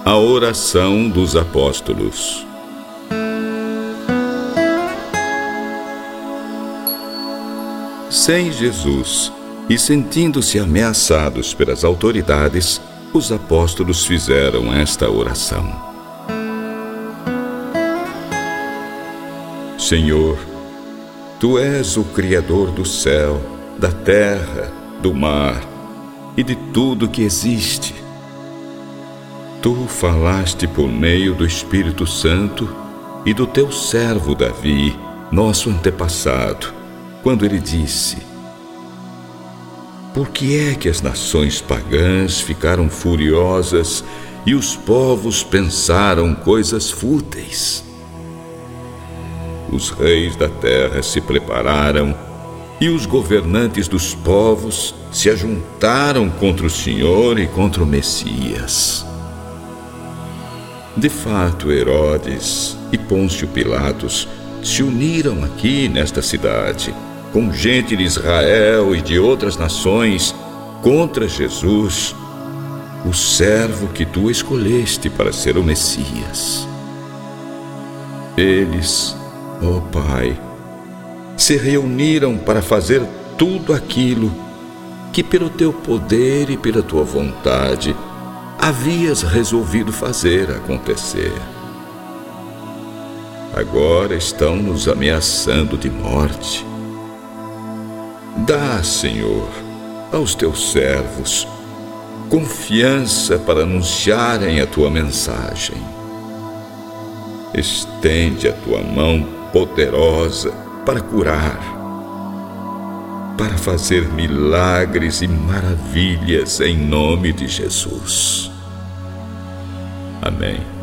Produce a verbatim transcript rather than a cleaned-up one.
A oração dos apóstolos. Sem Jesus e sentindo-se ameaçados pelas autoridades, os apóstolos fizeram esta oração: Senhor, Tu és o Criador do céu, da terra, do mar e de tudo que existe. Tu falaste por meio do Espírito Santo e do Teu servo Davi, nosso antepassado, quando ele disse: Por que é que as nações pagãs ficaram furiosas e os povos pensaram coisas fúteis? Os reis da terra se prepararam e os governantes dos povos se ajuntaram contra o Senhor e contra o Messias. De fato, Herodes e Pôncio Pilatos se uniram aqui nesta cidade, com gente de Israel e de outras nações, contra Jesus, o servo que Tu escolheste para ser o Messias. Eles, ó Pai, se reuniram para fazer tudo aquilo que pelo Teu poder e pela Tua vontade havias resolvido fazer acontecer. Agora estão nos ameaçando de morte. Dá, Senhor, aos Teus servos confiança para anunciarem a Tua mensagem. Estende a Tua mão poderosa para curar, para fazer milagres e maravilhas em nome de Jesus. Amém.